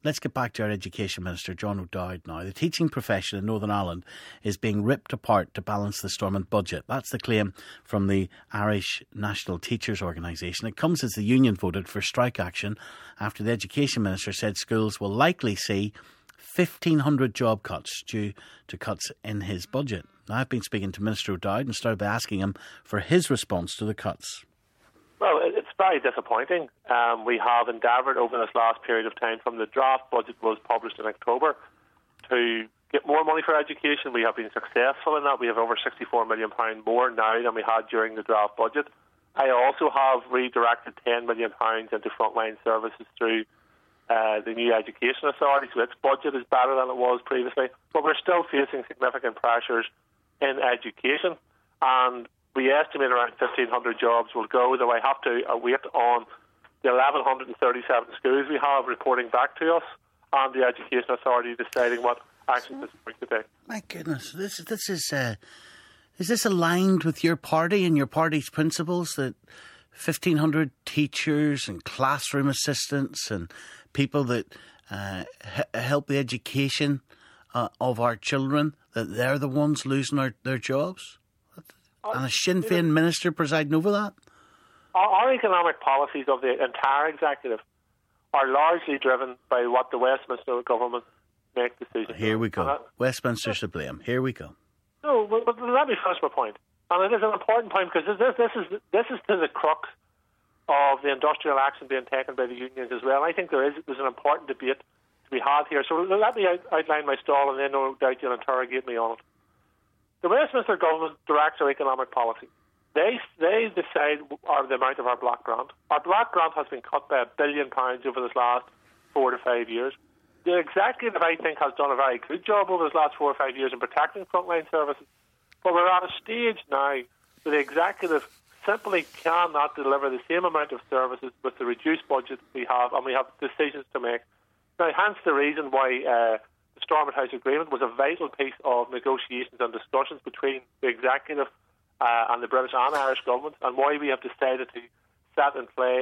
Let's get back to our Education Minister, John O'Dowd now. The teaching profession in Northern Ireland is being ripped apart to balance the Stormont budget. That's the claim from the Irish National Teachers Organisation. It comes as the union voted for strike action after the Education Minister said schools will likely see 1,500 job cuts due to cuts in his budget. Now, I've been speaking to Minister O'Dowd and started by asking him for his response to the cuts. Well, it's very disappointing. We have endeavoured over this last period of time, from the draft budget was published in October, to get more money for education. We have been successful in that. We have over £64 million more now than we had during the draft budget. I also have redirected £10 million into frontline services through the new Education Authority, so its budget is better than it was previously. But we're still facing significant pressures in education, and we estimate around 1,500 jobs will go, though I have to wait on the 1,137 schools we have reporting back to us and the Education Authority deciding what actions it's going to take. My goodness, this is this aligned with your party and your party's principles, that 1,500 teachers and classroom assistants and people that help the education of our children, that they're the ones losing their jobs? And a Sinn Féin minister presiding over that? Our economic policies of the entire executive are largely driven by what the Westminster government make decisions. Here we go. Westminster's to blame. Here we go. No, but let me finish my point. And it is an important point, because this is to the crux of the industrial action being taken by the unions as well. I think there's an important debate to be had here. So let me outline my stall, and then no doubt you'll interrogate me on it. The Westminster government directs our economic policy. They decide the amount of our block grant. Our block grant has been cut by £1 billion over this last 4 to 5 years. The executive, I think, has done a very good job over this last 4 or 5 years in protecting frontline services. But we're at a stage now where the executive simply cannot deliver the same amount of services with the reduced budget we have, and we have decisions to make. Now, hence the reason why the Stormont House Agreement was a vital piece of negotiations and discussions between the executive and the British and Irish governments, and why we have decided to set in play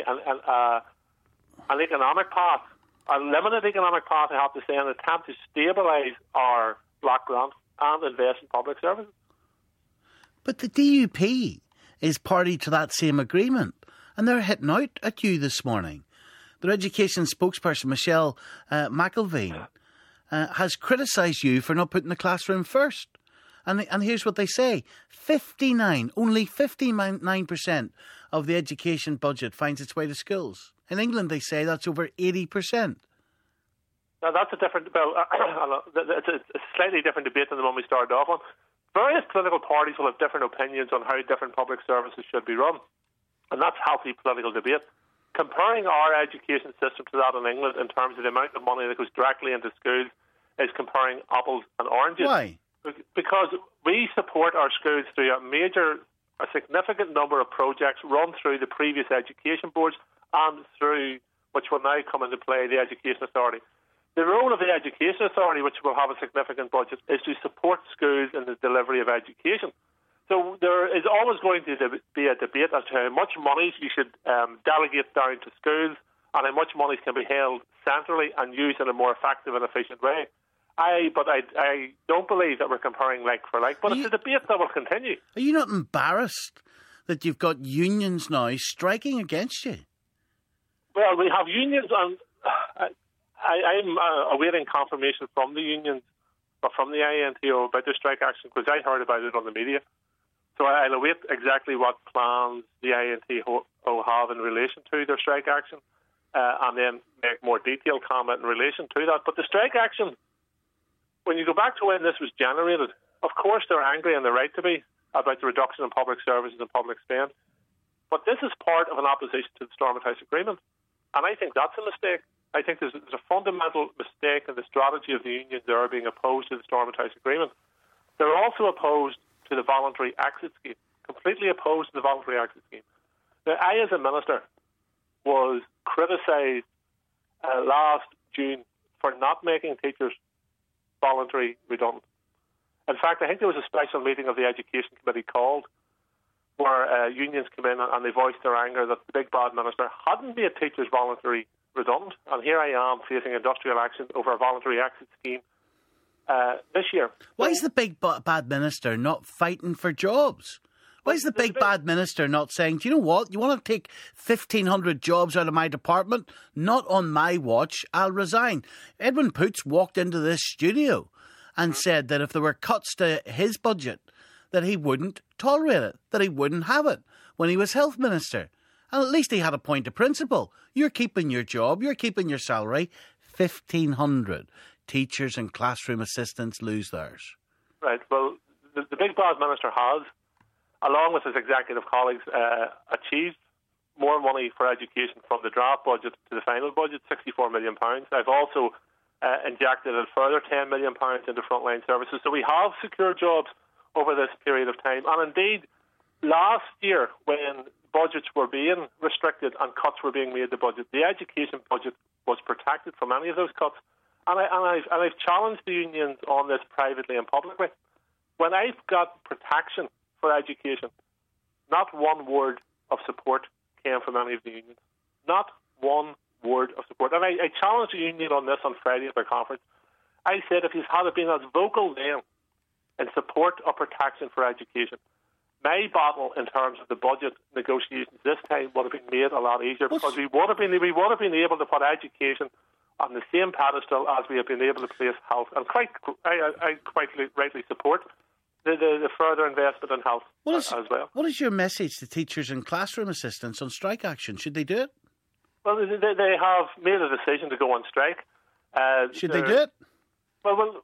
an economic path, a limited economic path, I have to say, an attempt to stabilise our block grant and invest in public services. But the DUP is party to that same agreement, and they're hitting out at you this morning. Their education spokesperson, Michelle McIlveen, has criticised you for not putting the classroom first. And here's what they say. Only 59% of the education budget finds its way to schools. In England, they say that's over 80%. Now, that's a different, it's a slightly different debate than the one we started off on. Various political parties will have different opinions on how different public services should be run. And that's healthy political debate. Comparing our education system to that in England in terms of the amount of money that goes directly into schools is comparing apples and oranges. Why? Because we support our schools through a significant number of projects run through the previous education boards and through, which will now come into play, the Education Authority. The role of the Education Authority, which will have a significant budget, is to support schools in the delivery of education. So there is always going to be a debate as to how much money you should delegate down to schools and how much money can be held centrally and used in a more effective and efficient way. But I don't believe that we're comparing like for like, but it's a debate that will continue. Are you not embarrassed that you've got unions now striking against you? Well, we have unions, and I'm awaiting confirmation from the unions, or from the INTO about their strike action, because I heard about it on the media. So I'll await exactly what plans the INTO have in relation to their strike action, and then make more detailed comment in relation to that. But the strike action, when you go back to when this was generated, of course they're angry, and they're right to be, about the reduction in public services and public spend. But this is part of an opposition to the Stormont House Agreement. And I think that's a mistake. I think there's a fundamental mistake in the strategy of the unions. They are being opposed to the Stormont House Agreement. They're also opposed to the voluntary exit scheme, completely opposed to the voluntary exit scheme. Now, I, as a minister, was criticised last June for not making teachers voluntary redundant. In fact, I think there was a special meeting of the Education Committee called, where unions came in and they voiced their anger that the big bad minister hadn't made teachers voluntary redundant. And here I am facing industrial action over a voluntary exit scheme this year. Why is the big bad minister not fighting for jobs? Why is the big bad minister not saying, do you know what, you want to take 1,500 jobs out of my department? Not on my watch, I'll resign. Edwin Poots walked into this studio and said that if there were cuts to his budget, that he wouldn't tolerate it, that he wouldn't have it when he was health minister. And at least he had a point of principle. You're keeping your job, you're keeping your salary. 1,500 teachers and classroom assistants lose theirs. Right, well, the big bad minister has, along with his executive colleagues, achieved more money for education from the draft budget to the final budget, £64 million. I've also injected a further £10 million into frontline services. So we have secured jobs over this period of time. And indeed, last year, when budgets were being restricted and cuts were being made to budget, the education budget was protected from any of those cuts. And I've challenged the unions on this privately and publicly. When I've got protection for education, not one word of support came from any of the unions. Not one word of support. And I challenged the union on this on Friday at their conference. I said if he's had been as vocal then in support of protection for education, my battle in terms of the budget negotiations this time would have been made a lot easier, because we would have been able to put education on the same pedestal as we have been able to place health. And I quite rightly support the further investment in health as well. What is your message to teachers and classroom assistants on strike action? Should they do it? Well, they have made a decision to go on strike. Should they do it? Well,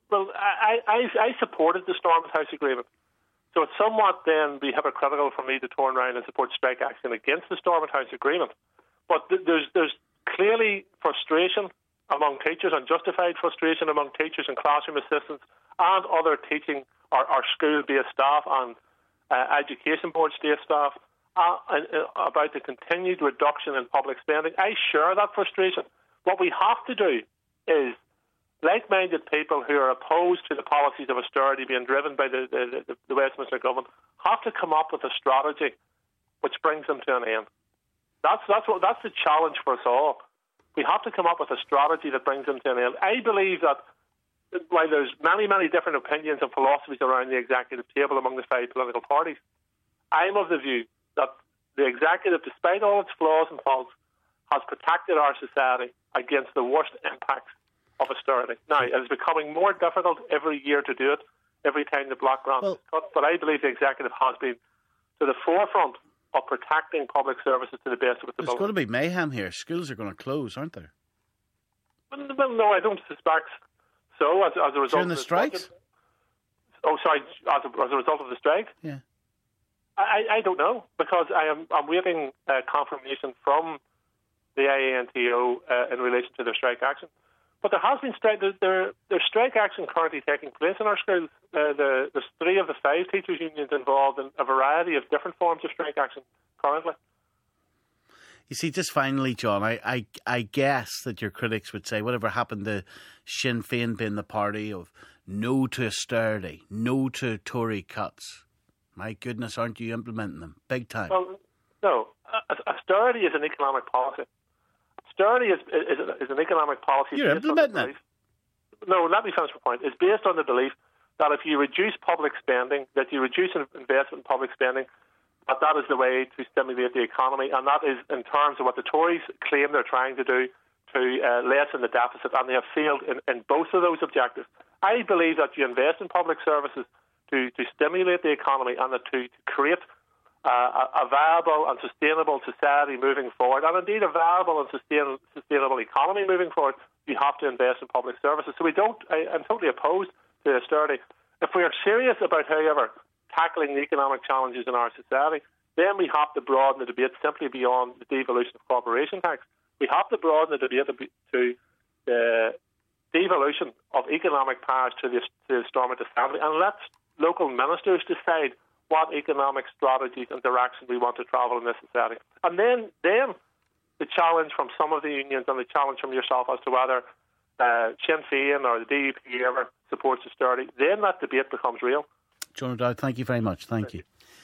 I supported the Stormont House Agreement. So it's somewhat then be hypocritical for me to turn around and support strike action against the Stormont House Agreement. But there's clearly frustration among teachers, and justified frustration among teachers and classroom assistants and other teaching or school-based staff and education board state staff about the continued reduction in public spending. I share that frustration. What we have to do is, like-minded people who are opposed to the policies of austerity being driven by the Westminster government have to come up with a strategy which brings them to an end. That's the challenge for us all. We have to come up with a strategy that brings them to an end. I believe that while there's many, many different opinions and philosophies around the executive table among the five political parties, I'm of the view that the executive, despite all its flaws and faults, has protected our society against the worst impacts of austerity. Now, it is becoming more difficult every year to do it, every time the block grant is cut, but I believe the executive has been to the forefront of protecting public services to the best of its ability. There's going to be mayhem here. Schools are going to close, aren't there? Well, no, I don't suspect so. As a result during the of strikes? Oh, sorry, as a result of the strike? Yeah. I don't know, because I'm waiting confirmation from the IANTO in relation to their strike action. But there has been there's strike action currently taking place in our schools. There's 3 of the 5 teachers' unions involved in a variety of different forms of strike action currently. You see, just finally, John, I guess that your critics would say whatever happened to Sinn Féin being the party of no to austerity, no to Tory cuts. My goodness, aren't you implementing them big time? Well, no. Austerity is an economic policy. Austerity is an economic policy. You're implementing it. No, let me finish my point. It's based on the belief that if you reduce public spending, that you reduce investment in public spending, that is the way to stimulate the economy, and that is in terms of what the Tories claim they're trying to do to lessen the deficit, and they have failed in both of those objectives. I believe that you invest in public services to stimulate the economy and to create a viable and sustainable society moving forward, and indeed a viable and sustainable economy moving forward. You have to invest in public services. So I'm totally opposed to austerity. If we are serious about, however, tackling the economic challenges in our society, then we have to broaden the debate simply beyond the devolution of corporation tax. We have to broaden the debate to the devolution of economic powers to the Stormont Assembly, and let local ministers decide what economic strategies and direction we want to travel in this society. And then the challenge from some of the unions and the challenge from yourself as to whether Sinn Féin or the DUP ever supports austerity, then that debate becomes real. John O'Dowd, thank you very much. Thank you.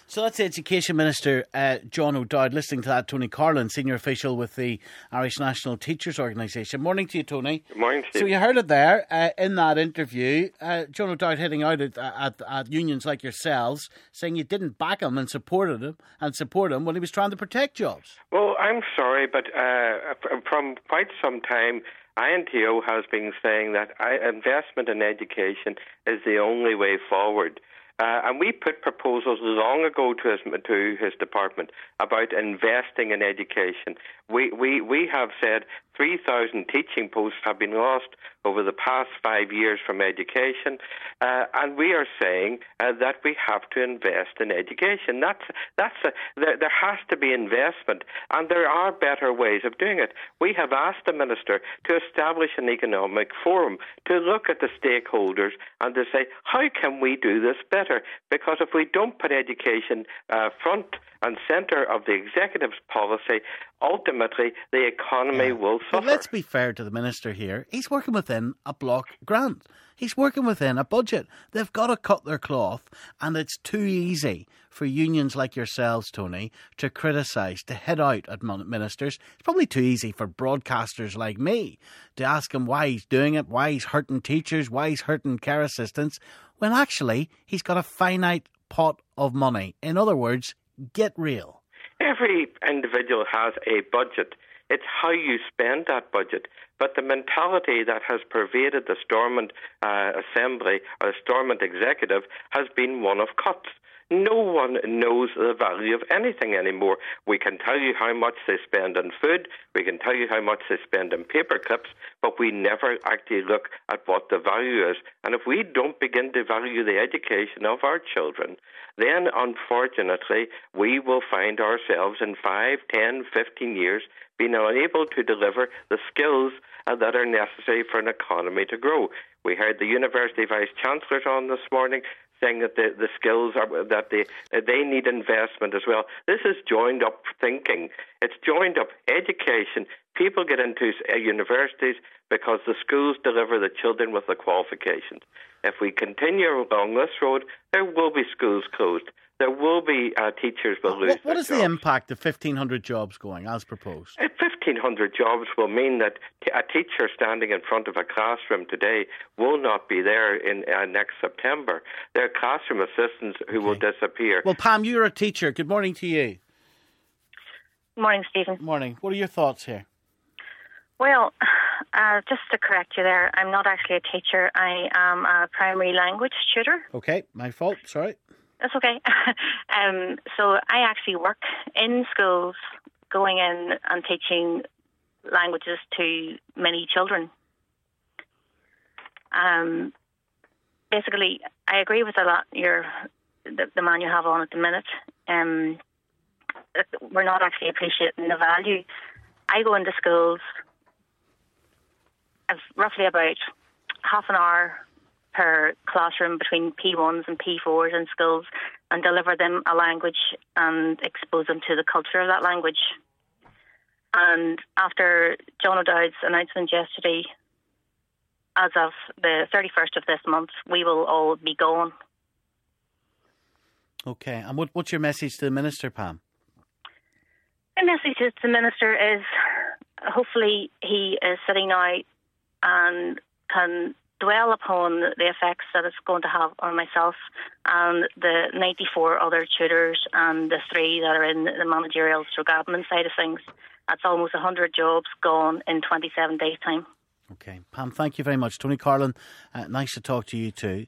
So that's Education Minister John O'Dowd. Listening to that, Tony Carlin, senior official with the Irish National Teachers Organisation. Morning to you, Tony. Good morning, Steve. So you heard it there in that interview. John O'Dowd hitting out at unions like yourselves, saying you didn't back him and support him when he was trying to protect jobs. Well, I'm sorry, but from quite some time, INTO has been saying that investment in education is the only way forward. And we put proposals long ago to his department about investing in education. We have said 3,000 teaching posts have been lost over the past 5 years from education, and we are saying that we have to invest in education. There has to be investment, and there are better ways of doing it. We have asked the Minister to establish an economic forum to look at the stakeholders and to say, how can we do this better? Because if we don't put education front and centre of the executive's policy, ultimately the economy will suffer. But let's be fair to the Minister here. He's working within a block grant. He's working within a budget. They've got to cut their cloth, and it's too easy for unions like yourselves, Tony, to criticise, to hit out at ministers. It's probably too easy for broadcasters like me to ask him why he's doing it, why he's hurting teachers, why he's hurting care assistants, when actually he's got a finite pot of money. In other words, get real. Every individual has a budget. It's how you spend that budget. But the mentality that has pervaded the Stormont Assembly or the Stormont Executive has been one of cuts. No one knows the value of anything anymore. We can tell you how much they spend on food, we can tell you how much they spend on paper clips, but we never actually look at what the value is. And if we don't begin to value the education of our children, then unfortunately we will find ourselves in 5, 10, 15 years being unable to deliver the skills that are necessary for an economy to grow. We heard the University Vice-Chancellors on this morning saying that the skills are that they need investment as well. This is joined up thinking. It's joined up education. People get into universities because the schools deliver the children with the qualifications. If we continue along this road, there will be schools closed. There will be teachers will lose their jobs. What is the impact of 1,500 jobs going as proposed? 1,500 jobs will mean that a teacher standing in front of a classroom today will not be there in next September. There are classroom assistants who will disappear. Well, Pam, you're a teacher. Good morning to you. Good morning, Stephen. Morning. What are your thoughts here? Well, just to correct you there, I'm not actually a teacher. I am a primary language tutor. Okay, my fault. Sorry. That's okay. So I actually work in schools, going in and teaching languages to many children. Basically, I agree with a lot. The man you have on at the minute. We're not actually appreciating the value. I go into schools. I've roughly about half an hour per classroom between P1s and P4s in schools and deliver them a language and expose them to the culture of that language. And after John O'Dowd's announcement yesterday, as of the 31st of this month, we will all be gone. Okay, and what's your message to the Minister, Pam? My message to the Minister is hopefully he is sitting now and can dwell upon the effects that it's going to have on myself and the 94 other tutors and the 3 that are in the managerial stroke admin side of things. That's almost 100 jobs gone in 27 days' time. Okay. Pam, thank you very much. Tony Carlin, nice to talk to you too.